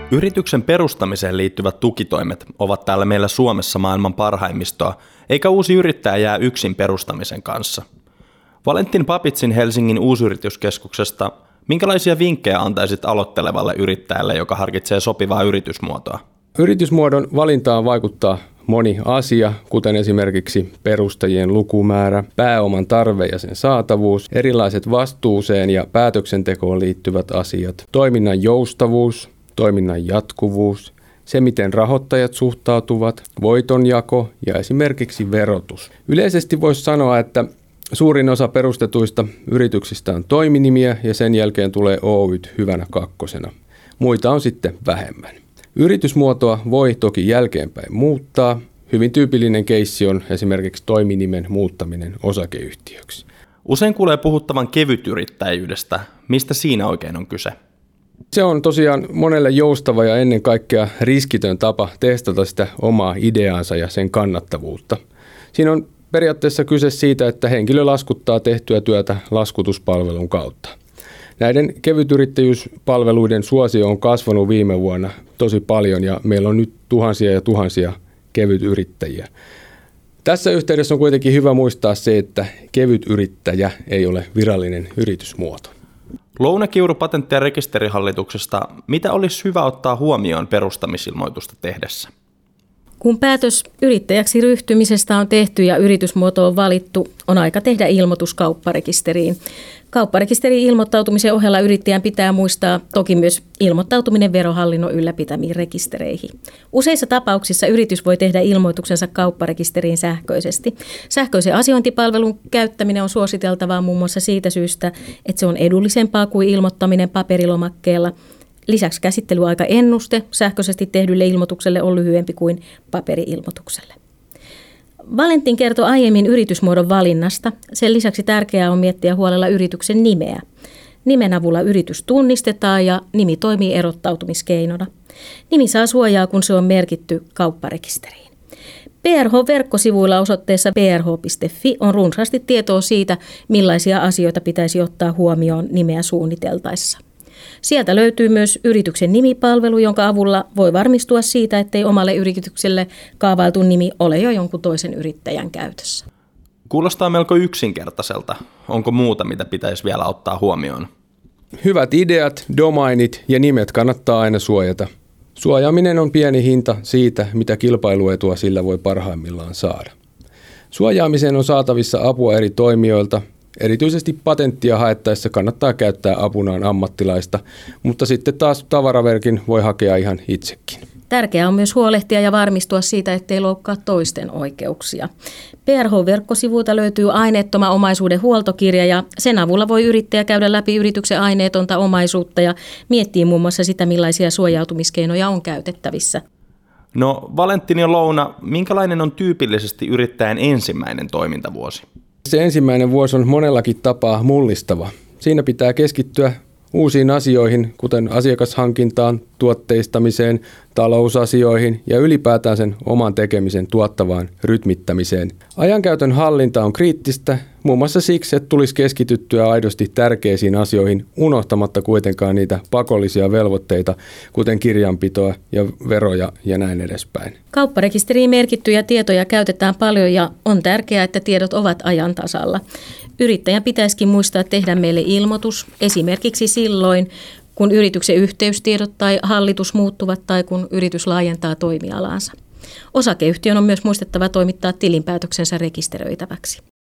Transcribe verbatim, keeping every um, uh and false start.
Yrityksen perustamiseen liittyvät tukitoimet ovat täällä meillä Suomessa maailman parhaimmistoa, eikä uusi yrittäjä jää yksin perustamisen kanssa. Valentin Papitsin Helsingin uusyrityskeskuksesta, minkälaisia vinkkejä antaisit aloittelevalle yrittäjälle, joka harkitsee sopivaa yritysmuotoa? Yritysmuodon valintaan vaikuttaa moni asia, kuten esimerkiksi perustajien lukumäärä, pääoman tarve ja sen saatavuus, erilaiset vastuuseen ja päätöksentekoon liittyvät asiat, toiminnan joustavuus, toiminnan jatkuvuus, se miten rahoittajat suhtautuvat, voitonjako ja esimerkiksi verotus. Yleisesti voisi sanoa, että suurin osa perustetuista yrityksistä on toiminimiä ja sen jälkeen tulee Oyt hyvänä kakkosena. Muita on sitten vähemmän. Yritysmuotoa voi toki jälkeenpäin muuttaa. Hyvin tyypillinen keissi on esimerkiksi toiminimen muuttaminen osakeyhtiöksi. Usein kuulee puhuttavan kevytyrittäjyydestä. Mistä siinä oikein on kyse? Se on tosiaan monelle joustava ja ennen kaikkea riskitön tapa testata sitä omaa ideaansa ja sen kannattavuutta. Siinä on periaatteessa kyse siitä, että henkilö laskuttaa tehtyä työtä laskutuspalvelun kautta. Näiden kevytyrittäjyyspalveluiden suosio on kasvanut viime vuonna tosi paljon ja meillä on nyt tuhansia ja tuhansia kevytyrittäjiä. Tässä yhteydessä on kuitenkin hyvä muistaa se, että kevytyrittäjä ei ole virallinen yritysmuoto. Louna Kiuru Patentti- ja rekisterihallituksesta. Mitä olisi hyvä ottaa huomioon perustamisilmoitusta tehdessä? Kun päätös yrittäjäksi ryhtymisestä on tehty ja yritysmuoto on valittu, on aika tehdä ilmoitus kaupparekisteriin. Kaupparekisterin ilmoittautumisen ohella yrittäjän pitää muistaa toki myös ilmoittautuminen Verohallinnon ylläpitämiin rekistereihin. Useissa tapauksissa yritys voi tehdä ilmoituksensa kaupparekisteriin sähköisesti. Sähköisen asiointipalvelun käyttäminen on suositeltavaa muun muassa siitä syystä, että se on edullisempaa kuin ilmoittaminen paperilomakkeella. Lisäksi käsittelyaikaennuste sähköisesti tehdylle ilmoitukselle on lyhyempi kuin paperi-ilmoitukselle. Valentin kertoi aiemmin yritysmuodon valinnasta. Sen lisäksi tärkeää on miettiä huolella yrityksen nimeä. Nimen avulla yritys tunnistetaan ja nimi toimii erottautumiskeinona. Nimi saa suojaa, kun se on merkitty kaupparekisteriin. P R H-verkkosivuilla osoitteessa p r h piste f i on runsaasti tietoa siitä, millaisia asioita pitäisi ottaa huomioon nimeä suunniteltaessa. Sieltä löytyy myös yrityksen nimipalvelu, jonka avulla voi varmistua siitä, ettei omalle yritykselle kaavailtu nimi ole jo jonkun toisen yrittäjän käytössä. Kuulostaa melko yksinkertaiselta. Onko muuta, mitä pitäisi vielä ottaa huomioon? Hyvät ideat, domainit ja nimet kannattaa aina suojata. Suojaaminen on pieni hinta siitä, mitä kilpailuetua sillä voi parhaimmillaan saada. Suojaamiseen on saatavissa apua eri toimijoilta. Erityisesti patenttia haettaessa kannattaa käyttää apunaan ammattilaista, mutta sitten taas tavaraverkin voi hakea ihan itsekin. Tärkeää on myös huolehtia ja varmistua siitä, ettei loukkaa toisten oikeuksia. P R H-verkkosivuilta löytyy aineettoman omaisuuden huoltokirja ja sen avulla voi yrittäjä käydä läpi yrityksen aineetonta omaisuutta ja miettiä muun muassa sitä, millaisia suojautumiskeinoja on käytettävissä. No Valentin ja Louna, minkälainen on tyypillisesti yrittäjän ensimmäinen toimintavuosi? Se ensimmäinen vuosi on monellakin tapaa mullistava. Siinä pitää keskittyä uusiin asioihin, kuten asiakashankintaan, tuotteistamiseen, talousasioihin ja ylipäätään sen oman tekemisen tuottavaan rytmittämiseen. Ajankäytön hallinta on kriittistä, muun muassa siksi, että tulisi keskityttyä aidosti tärkeisiin asioihin, unohtamatta kuitenkaan niitä pakollisia velvoitteita, kuten kirjanpitoa ja veroja ja näin edespäin. Kaupparekisteriin merkittyjä tietoja käytetään paljon ja on tärkeää, että tiedot ovat ajan tasalla. Yrittäjän pitäisikin muistaa tehdä meille ilmoitus esimerkiksi silloin, kun yrityksen yhteystiedot tai hallitus muuttuvat tai kun yritys laajentaa toimialaansa. Osakeyhtiön on myös muistettava toimittaa tilinpäätöksensä rekisteröitäväksi.